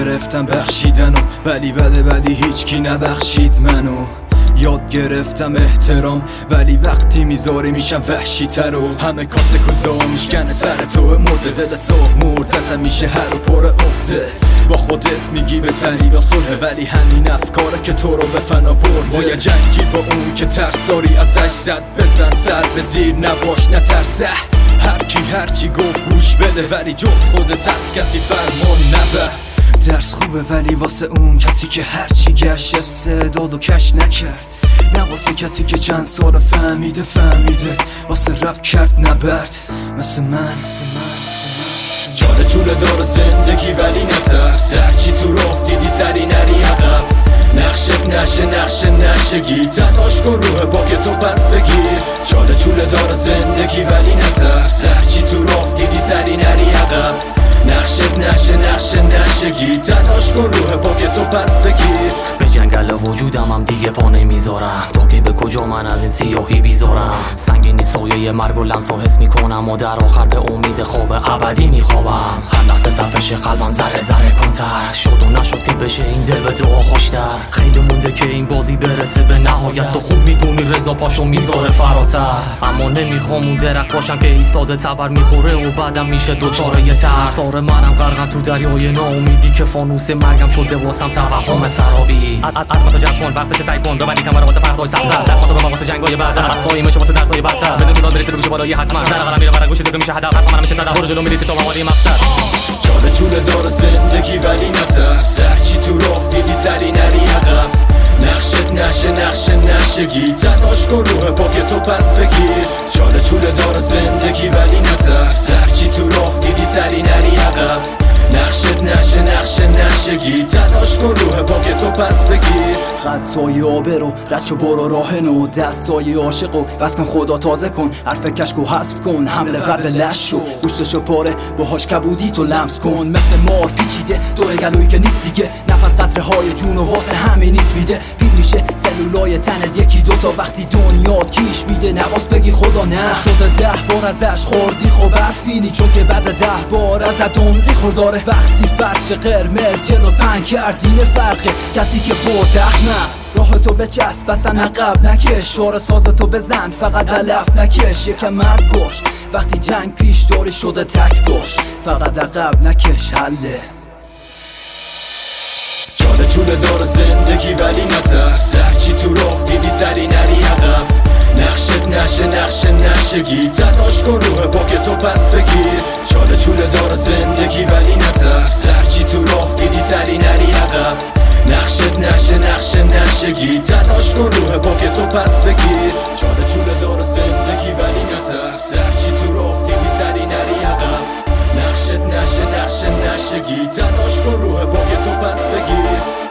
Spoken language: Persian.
گرفتم بخشیدنو، ولی هیچکی نبخشید منو. یاد گرفتم احترام، ولی وقتی میذاری میشم وحشی تر و همه کاسه کوزا میشکنه سر تو. مرده دل صاحب مردتم میشه هر و پر عقده. با خودت میگی بهتری با صلح، ولی همین افکاره که تو رو به فنا برده. باید جنگی با اون که ترس داری ازش، زد بزن سر به زیر نباش نترسه. هرچی گفت گوش بده، ولی جز خودت از کسی فرمان نبر. درس خوبه ولی واسه اون کسی که هرچی گشت استعداد و کش نکرد، نه واسه کسی که چند سال فهمیده واسه رپ کرد نبرد. مثل من چاله چوله دار زندگی ولی نترس، هرچی تو راه دیدی سری نری عقب. نقشت نشگی تناش کن روح پاک تو پس بگیر. چاله چوله دار زندگی ولی نترس، هرچی تو راه دیدی سری نری عقب. نقشت نشگی تناش کن روح پاک تو پس بگیر. به جنگل وجودم هم دیگه پا نمیذارم، تا که به کجا من از این سیاهی بیزارم. سنگینی سایه مرگ و لمس و حس میکنم و در آخر به امید خواب ابدی میخوابم. هر لحظه تپش قلبم ذره ذره کمتر شد و نشد که بشه این دل به دعا خوشتر. خیلی مونده که این بازی برسه به نهایت، تو خوب میدونی رضا پاشو میذاره فراتر. اما نمیخوام اون درخت باشم که ایستاده تبر میخوره و بعدم میشه دوچاره یه ترس. سار منم غرقم تو دریای ناامیدی که فانوس مرگم شده واسم توهم سرابی. عزمتو جذب کن وقتش سعی کن ببری کمر واسه فردای سبز. زخماتو به واسه جنگای بعد، اصایی میشه واسه دردای بدتر. بدون صدا برسه بگوش بالای حتما در قلم میره برای گوش دیگه میشه هدف. حتما میشه صدا برو جلو میریسی تو موادی مقصد. چاله چوله دار زندگی ولی نترس، هرچی تو راه دیدی سری نری عقب. نقشت نشگی تناش کن روح پاک تو پس بگیر. چاله چوله دار زندگی ولی نترس، هرچی تو راه دیدی سری نری عقب. نقشت نشگی تناش کن روح پاک تو پس بگیر. خطای آبرو رچ و برو راه نو، دستای عاشقو بس کن خدا تازه کن. حرف کشکو حذف کن حمله ور به لش شو، گوشتشو پاره باهاش کبودی تو لمس کن. مثل مار پیچیده دور گلویی که نیست دیگه، نفس قطره های جون و واسه همه نیست میده. پیل میشه سلولای تنت یکی دوتا وقتی دنیات کیش میده. نواز بگی خدا نه شده 10 بار ازش خوردی خب برفینی، چون که بعد 10 بار ازت عمقی خورداره. وقتی فرش قرمز جلو پنگ کردین فرقه، کسی که برد احمد راه تو بچسب بسن عقب نکش. شعر ساز تو بزن فقط علف نکش. یکم مرد باش وقتی جنگ پیش داری شده تک باش، فقط عقب نکش حله. چاله چوله دار زندگی ولی نترس، هرچی تو راه دیدی سری نری عقب. نقشت نشگی تناش کن روح پاک تو پس بگیر. چاله چوله دار زندگی ولی نترس، هرچی تو راه دیدی سری نری عقب. نقشت نشگی تناش کن روح پاک تو پس بگیر. چاله چوله دار زندگی ولی نترس، هرچی تو راه دیدی سری نری عقب. نقشت نشگی تناش کن روح پاک تو پس بگیر.